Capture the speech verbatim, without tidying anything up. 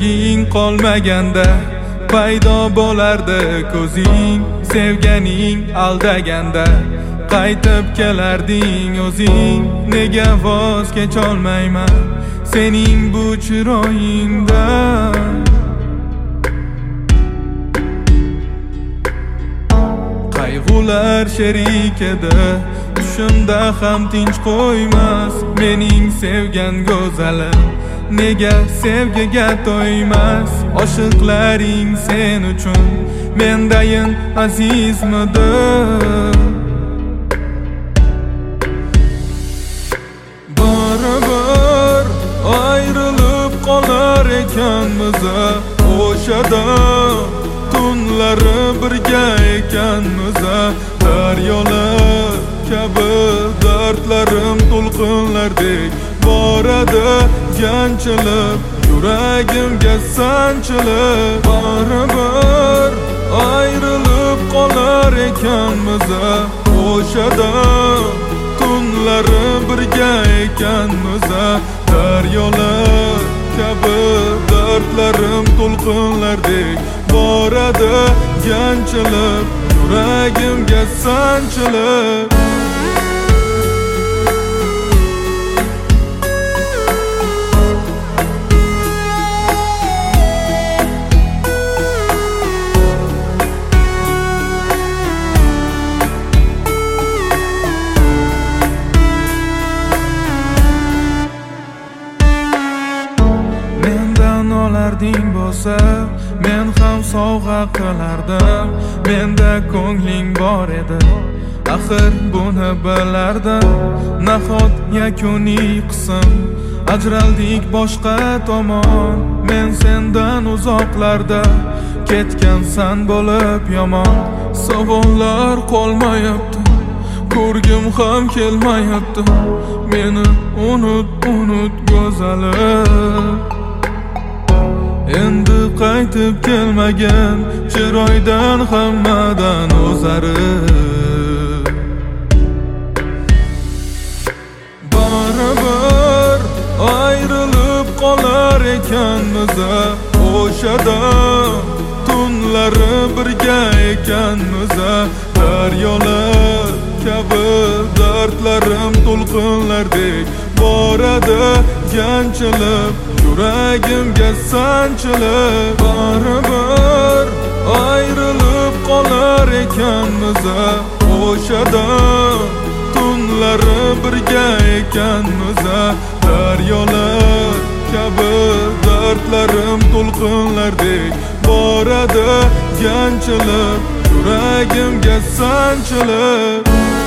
sevging qolmaganda paydo bo'lardi ko'zing, sevganing aldaganda qaytib kelarding o'zing. Nega voz kecholmayman sening bu chiroyingdan? Qayg'ular sherik edi, tushimda ham tinch qo'ymas mening sevgan go'zalim. Nega sevgiga to'ymas oshiqlaring sen uchun mendayin azizmidi? Baribir ayrilib qolar ekanmiz, o'shada tunlari birga ekanmiz. Daryolar kabi dardlarim to'lqinlardek boradi yanchilib, yuragimga sanchilib. Baribir ayrilib qolar ekanmiz, o'shada tunlari birga ekanmiz. Daryolar kabi dardlarim to'lqinlardek boradi yanchilib, yuragimga sanchilib. Olarding bo'lsa men ham sovg'a qilardim. Menda ko'ngling bor edi, axir buni bilardim. Nahot yakuniy qism ajraldik boshqa tomon. Men sendan uzoqlarda ketgansan bo'lib yomon. Savollar qolmayapti, ko'rgim ham kelmayapti. Meni unut, unut go'zalim. Endi qaytib kelmagan chiroydan hammadan o'zarib. Baribir ayrilib qolar ekanmiz, o'shada tunlari birga ekanmiz. Daryolar kabi dardlarim to'lqinlardek boradi yanchilib, yuragimga sanchilib. Baribir ayrilib qolar ekanmiz, o'shada tunlari birga ekanmiz. Daryolar kabi dardlarim to'lqinlardek boradi yanchilib, yuragimga sanchilib.